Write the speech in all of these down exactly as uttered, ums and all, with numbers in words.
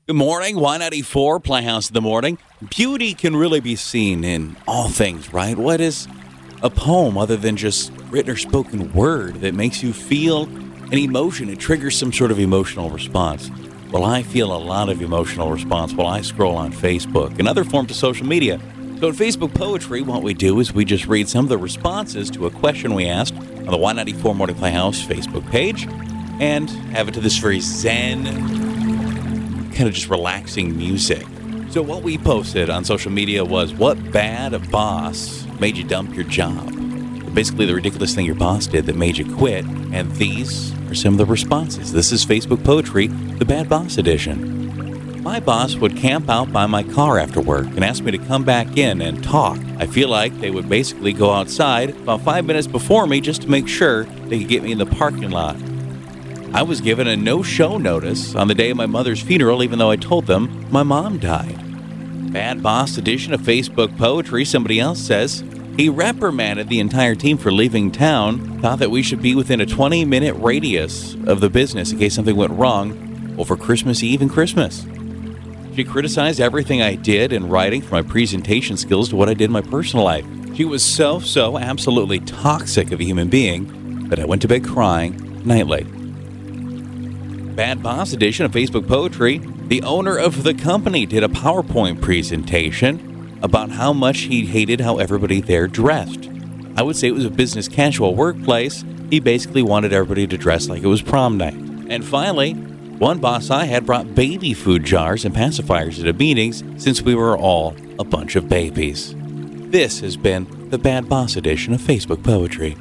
Good morning, Y ninety-four, Playhouse in the morning. Beauty can really be seen in all things, right? What is a poem other than just written or spoken word that makes you feel an emotion? It triggers some sort of emotional response. Well, I feel a lot of emotional response while I scroll on Facebook and other forms of social media. So in Facebook Poetry, what we do is we just read some of the responses to a question we asked on the Y ninety-four Morning Playhouse Facebook page and have it to this very zen, kind of just relaxing music. So what we posted on social media was, what bad boss made you dump your job? Basically the ridiculous thing your boss did that made you quit. And these are some of the responses. This is Facebook Poetry, the Bad Boss Edition. My boss would camp out by my car after work and ask me to come back in and talk. I feel like they would basically go outside about five minutes before me just to make sure they could get me in the parking lot. I was given a no-show notice on the day of my mother's funeral, even though I told them my mom died. Bad Boss Edition of Facebook Poetry, somebody else says, he reprimanded the entire team for leaving town, thought that we should be within a twenty-minute radius of the business in case something went wrong over Christmas Eve and Christmas. She criticized everything I did in writing, from my presentation skills to what I did in my personal life. She was so, so absolutely toxic of a human being that I went to bed crying nightly. Bad Boss Edition of Facebook Poetry, the owner of the company did a PowerPoint presentation about how much he hated how everybody there dressed. I would say it was a business casual workplace. He basically wanted everybody to dress like it was prom night. And finally, one boss I had brought baby food jars and pacifiers to meetings since we were all a bunch of babies. This has been the Bad Boss Edition of Facebook Poetry.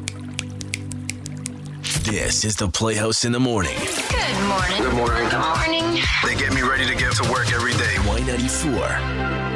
This is the Playhouse in the morning. Good morning. Good morning. Good morning. They get me ready to get to work every day. Y ninety-four.